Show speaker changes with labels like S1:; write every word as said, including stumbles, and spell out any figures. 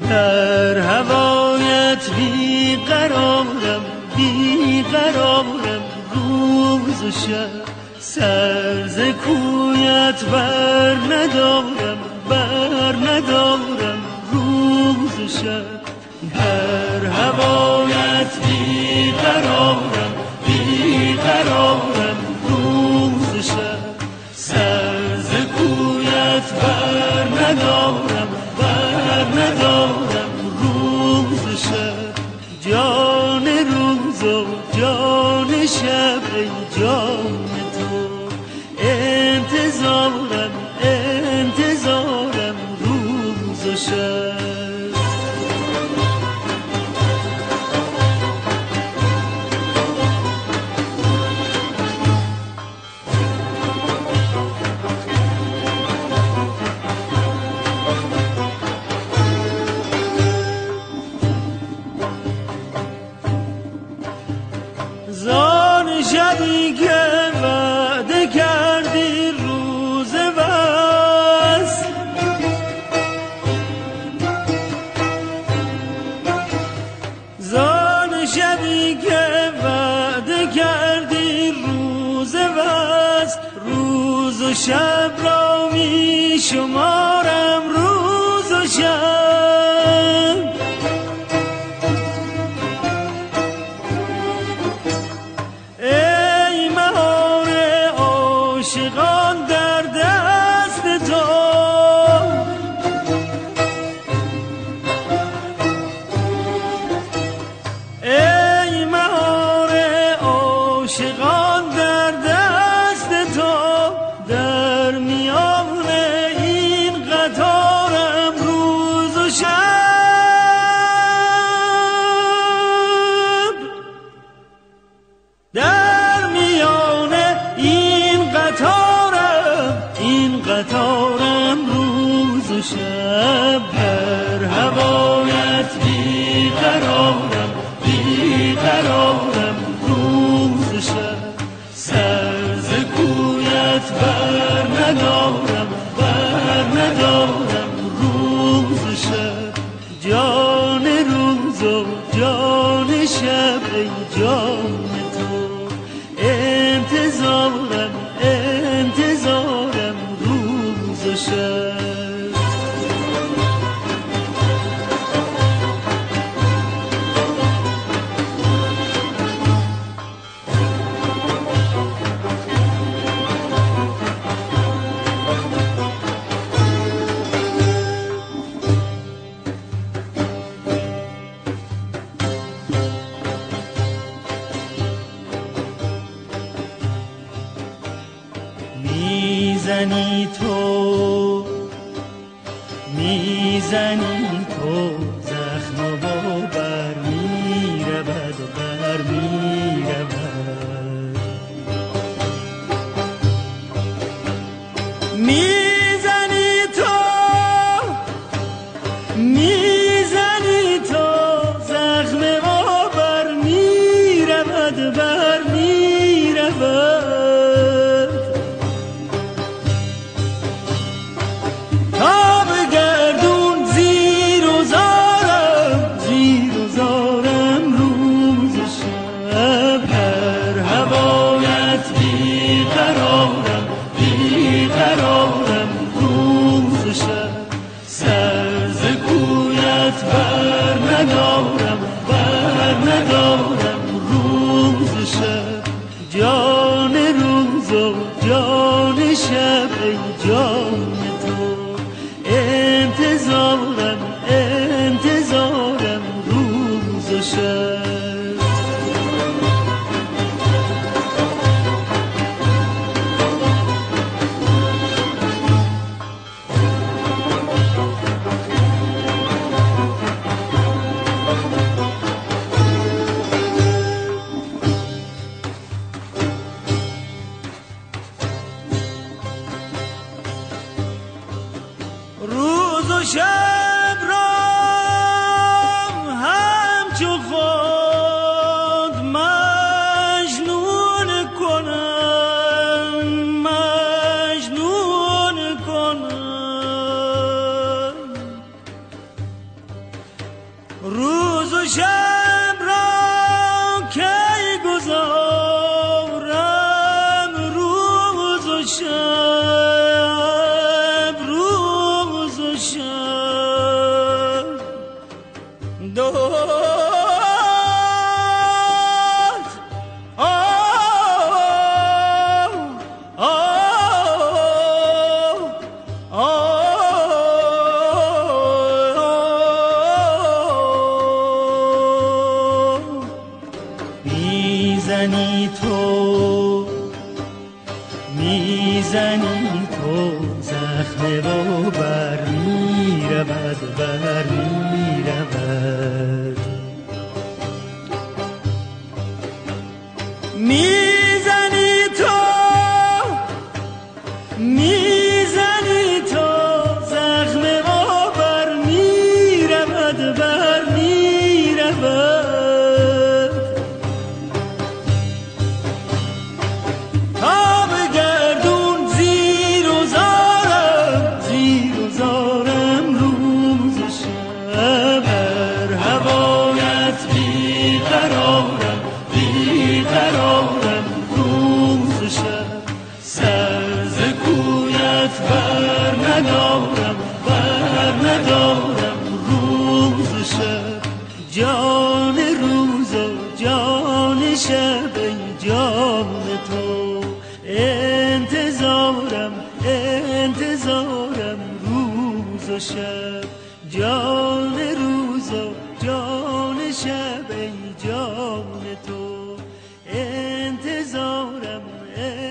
S1: در هوایت بی قرارم بی قرارم روز و شب سر ز کویت بر ندارم بر ندارم روز و شب در هوایت بی قرارم بی قرارم روز و شب سر ز کویت بر ندارم بر ندارم روز و شب جان روز و جان شب ای جان تو انتظارم انتظارم روز و شب زان شبی که وعده کردی روز وصل زان شبی که وعده کردی روز وصل روز و شب را می شمارم روز و شب عاشقان در دست تو ای مهار عاشقان در دست تو در میان این قطارم روز و شب در میان این قطارم این قطارم روز و شب در هوایت بی قرارم بی قرارم روز و شب سر ز کویت بر ندارم بر ندارم روز و شب جان روز و جان شب ای جان تو انتظارم انتظارم روز و شب میزنی تو میزنی تو زخم و بر میرود و بر میرود میزنی تو میزنی تو زخم و بر میرود بر میرود بر ندارم بر ندارم روز و شب جان روز و جان شب ای جان تو انتظارم انتظارم روز و شب روز و شب را همچو خود مجنون کنم مجنون کنم میزنی تو زخم و بر میرود بر میرود میزنی تو میزنی تو زخم و بر میرود بر میرود جان روز و جان شب ای جان تو انتظارم انتظارم روز و شب جان روز و جان شب ای جان تو انتظارم